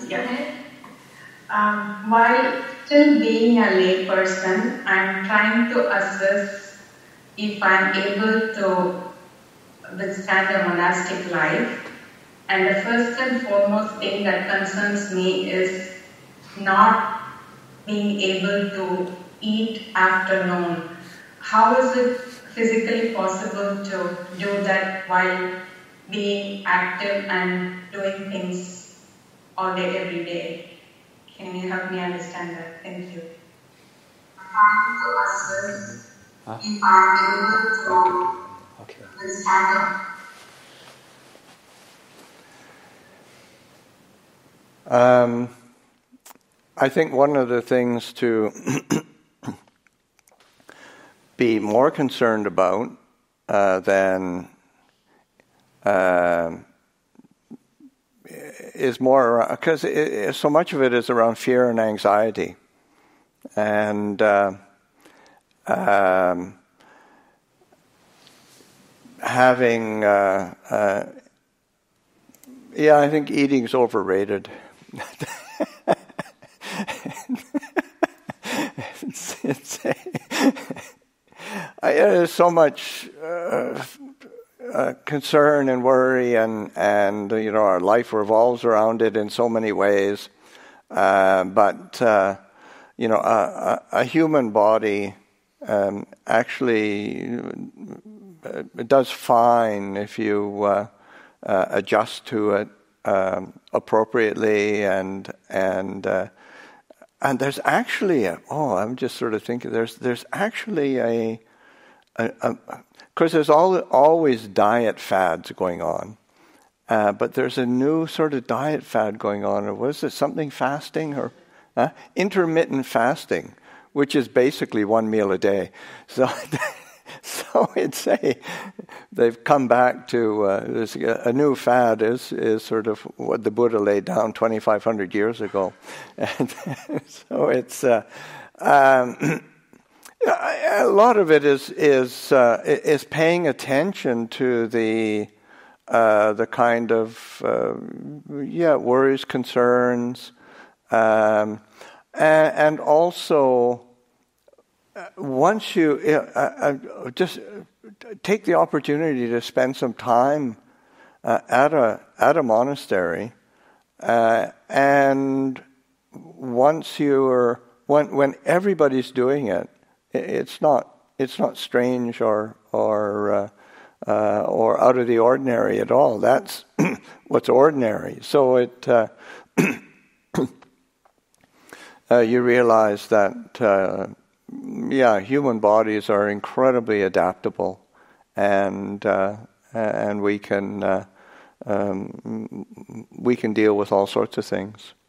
Yeah. While still being a layperson, I'm trying to assess if I'm able to withstand a monastic life. And the first and foremost thing that concerns me is not being able to eat after noon. How is it physically possible to do that while being active and doing things all day, every day? Can you help me understand that? Thank you. Trying to assess if I'm able to withstand I think one of the things to be more concerned about than is more, because so much of it is around fear and anxiety, and having I think eating's overrated. There's so much concern and worry, and our life revolves around it in so many ways. But a human body actually does fine if you adjust to it appropriately, and there's actually I'm just sort of thinking there's actually because there's always diet fads going on, but there's a new sort of diet fad going on. Or was it something fasting or intermittent fasting, which is basically one meal a day. So it's they've come back to a new fad is sort of what the Buddha laid down 2,500 years ago, and so it's a lot of it is paying attention to the kind of worries, concerns, and also once you just take the opportunity to spend some time at a monastery, and once when everybody's doing it, it's not strange or out of the ordinary at all. That's what's ordinary. So it you realize that human bodies are incredibly adaptable, and we can deal with all sorts of things.